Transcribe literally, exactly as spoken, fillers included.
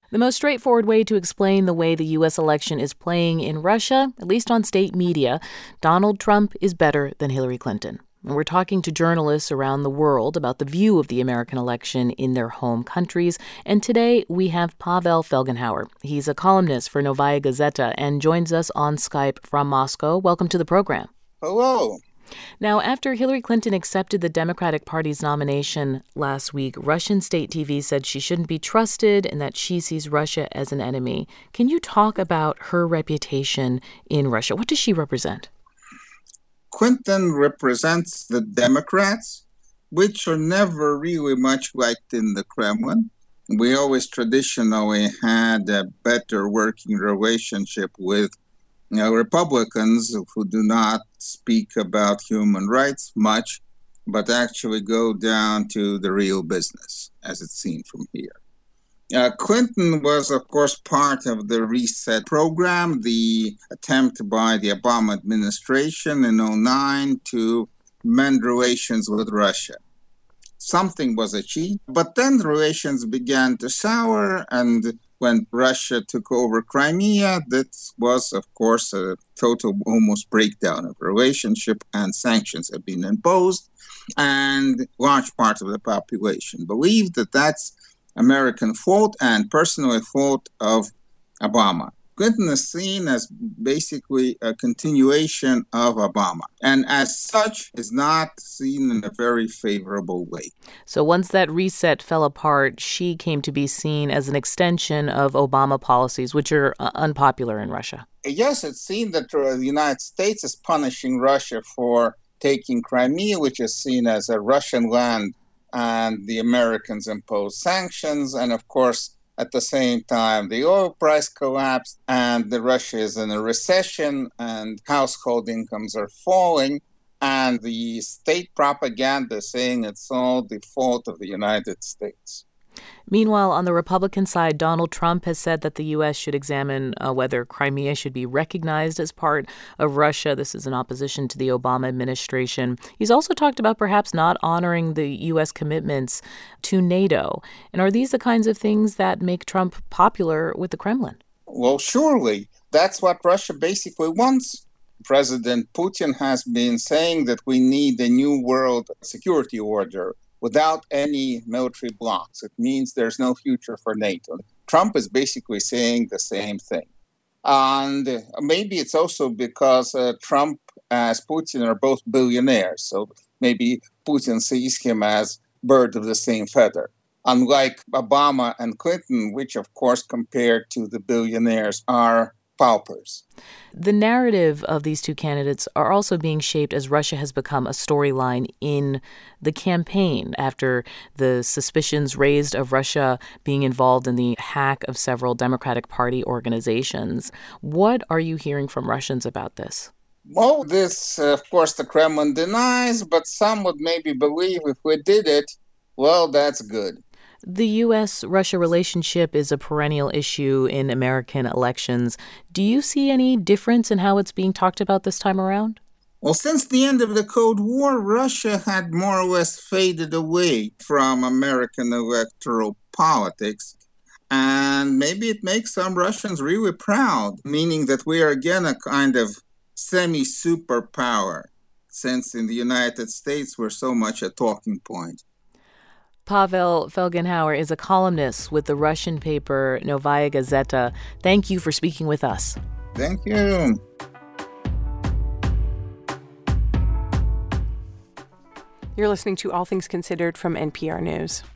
The most straightforward way to explain the way the U S election is playing in Russia, at least on state media, Donald Trump is better than Hillary Clinton. And we're talking to journalists around the world about the view of the American election in their home countries. And today we have Pavel Felgenhauer. He's a columnist for Novaya Gazeta and joins us on Skype from Moscow. Welcome to the program. Hello. Now, after Hillary Clinton accepted the Democratic Party's nomination last week, Russian state T V said she shouldn't be trusted and that she sees Russia as an enemy. Can you talk about her reputation in Russia? What does she represent? Clinton represents the Democrats, which are never really much liked in the Kremlin. We always traditionally had a better working relationship with you know, Republicans who do not speak about human rights much, but actually go down to the real business, as it's seen from here. Uh, Clinton was, of course, part of the Reset program, the attempt by the Obama administration in oh nine to mend relations with Russia. Something was achieved, but then relations began to sour, and when Russia took over Crimea, that was, of course, a total almost breakdown of relationship, and sanctions have been imposed, and large parts of the population believe that that's American fault and personally fault of Obama. Clinton is seen as basically a continuation of Obama, and as such is not seen in a very favorable way. So once that reset fell apart, she came to be seen as an extension of Obama policies, which are uh, unpopular in Russia. Yes, it's seen that uh, the United States is punishing Russia for taking Crimea, which is seen as a Russian land, and the Americans imposed sanctions, and of course, at the same time, the oil price collapsed, and the Russia is in a recession, and household incomes are falling, and the state propaganda saying it's all the fault of the United States. Meanwhile, on the Republican side, Donald Trump has said that the U S should examine uh, whether Crimea should be recognized as part of Russia. This is in opposition to the Obama administration. He's also talked about perhaps not honoring the U S commitments to NATO. And are these the kinds of things that make Trump popular with the Kremlin? Well, surely. That's what Russia basically wants. President Putin has been saying that we need a new world security order without any military blocks. It means there's no future for NATO. Trump is basically saying the same thing. And maybe it's also because uh, Trump as Putin are both billionaires. So maybe Putin sees him as bird of the same feather. Unlike Obama and Clinton, which of course compared to the billionaires are paupers. The narrative of these two candidates are also being shaped as Russia has become a storyline in the campaign after the suspicions raised of Russia being involved in the hack of several Democratic Party organizations. What are you hearing from Russians about this? Well, this, uh, of course, the Kremlin denies, but some would maybe believe if we did it, well, that's good. The U S-Russia relationship is a perennial issue in American elections. Do you see any difference in how it's being talked about this time around? Well, since the end of the Cold War, Russia had more or less faded away from American electoral politics. And maybe it makes some Russians really proud, meaning that we are again a kind of semi-superpower, since in the United States we're so much a talking point. Pavel Felgenhauer is a columnist with the Russian paper Novaya Gazeta. Thank you for speaking with us. Thank you. You're listening to All Things Considered from N P R News.